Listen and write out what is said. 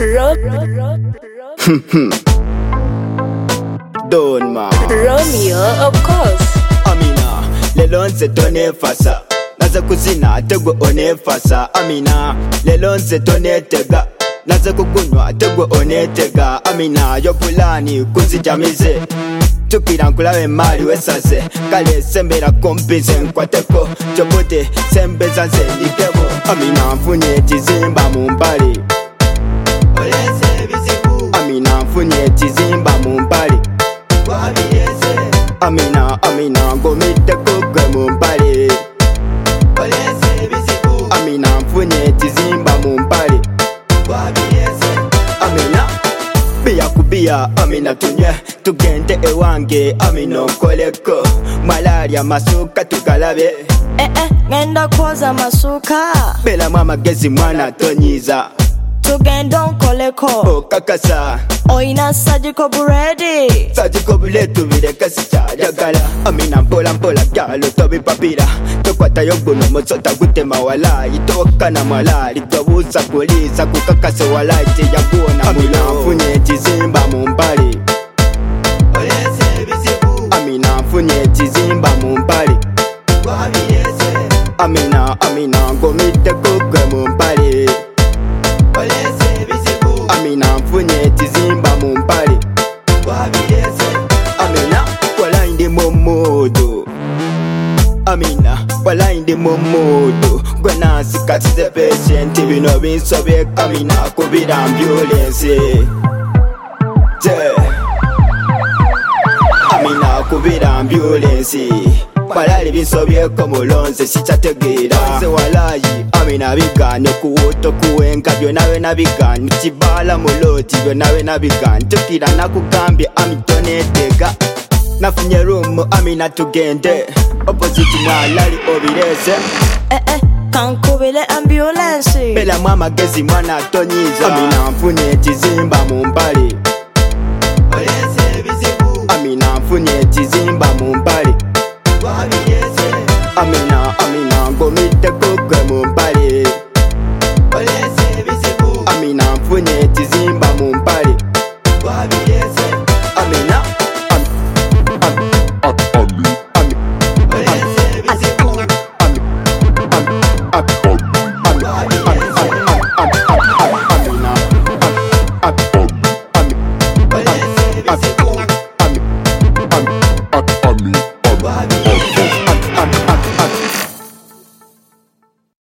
Don man Romeo, of course. Amina, lelonze tone fasa naze kuzina tegwe one fasa. Amina, lelonze tone tega naze kukunywa tegwe one tega. Amina, yo pulani kuzijamize tukira nkulabe mali wesaze kale sembera kompize nkwateko chopote sembeza nze ndikebo. Amina, mfunye ekizimba mu mpale Amina, mfunye ekizimba mu mpale Amina, Amina, ngomiteko gwe mu mpale Amina, mfunye ekizimba mu mpale Amina, biya kubiya Amina, tunywe tugende ewange Amina, nkoleko malaria masuka tukalabe Ngenda kwoza masuka belamu amagezi mwana tonyiza tugenda nkoleko okakasa oyina sajiko buredi sajiko buletu bireka sikyayagala. Amina, mpola mpola gyalo tobipapira tokwatayo guno musota gutema walayi towakana mwalali tobuuza kuliisa kukakase walayi teyaguwona mulo. Mfunye ekizimba mu mpale Amina, mfunye ekizimba mu mpale Amina, Amina, ngomiddeko gwe mu mpale Amina, mfunye ekizimba mu mpale Amina, walayi ndi mu mood. Amina, walayi ndi mu mood. Gwe nansi kasize patient bino binsobye. Amina, kubira ambulance Amina, kubira ambulance malali binsobyeko mulonze sikyategeera nze walayi. Amina, biganye kuwuto kuwenga byonna byonna biganye kibala muloti byonna byonna biganye tukira nakugambye amitonetega nafunye room. Amina, tugende opposite mwalali obireze kankubile ambulance belamu amagezi mwana tonyiza. Amina, mfunye ekizimba mu mpale Amina, mfunye ekizimba mu mpale Amina, Amina, ngomiddeko gwe mu mpale Amina, mfunye ekizimba mu mpale Amina, Amina